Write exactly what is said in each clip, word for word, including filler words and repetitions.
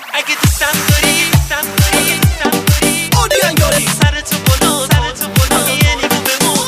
اگه دوستم داری دوستم داری دوستم داری اودین یاری سرتو بالا سرتو بالا یه نگاه به ما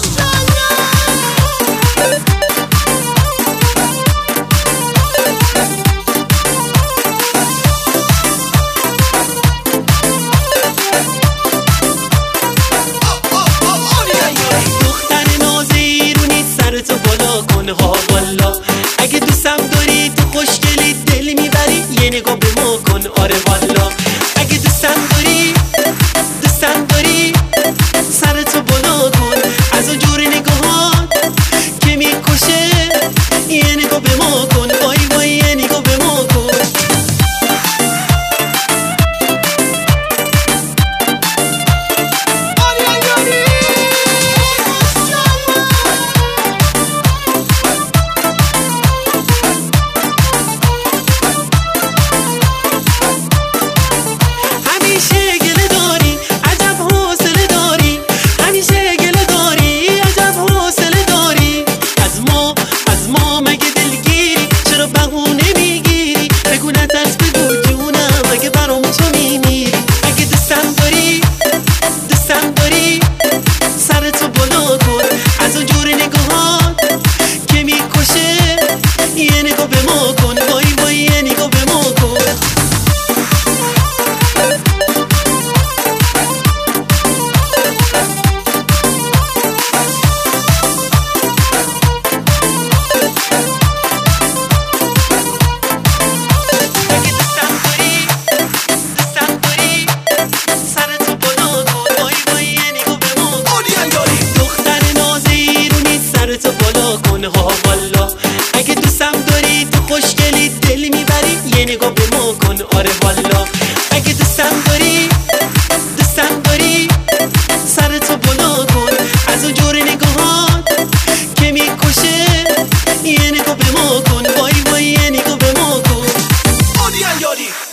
دختر نازیرونی سرتو بالا کن ها والا اگه دوستم داری تو خوشگلی دل میبری یه نگاه به ما کن آره والا اگه دوستم داری دوستم داری سرتو بالا کن از اون جور نگاهات که میکشه یه نگاه به ما کن وای وای یه نگاه به ما کن سرتو بالا کن از اون جور نگاهات که میکشه یه نگاه به ما کن وای وای یه نگاه به ما کن اگه دوستم داری دوستم داری سرتو بالا کن وای وای یه نگاه به ما دختر نازیرونی سرتو بالا کن ها والا اگه دوستم داری تو خوشگلی دل میبری یه نگاه به ما کن آره والا اگه دوستم داری دوستم داری سرتو بالا کن از اون جور نگاهات که میکشه یه نگاه به ما کن وای وای یه نگاه به ما کن اودین یاری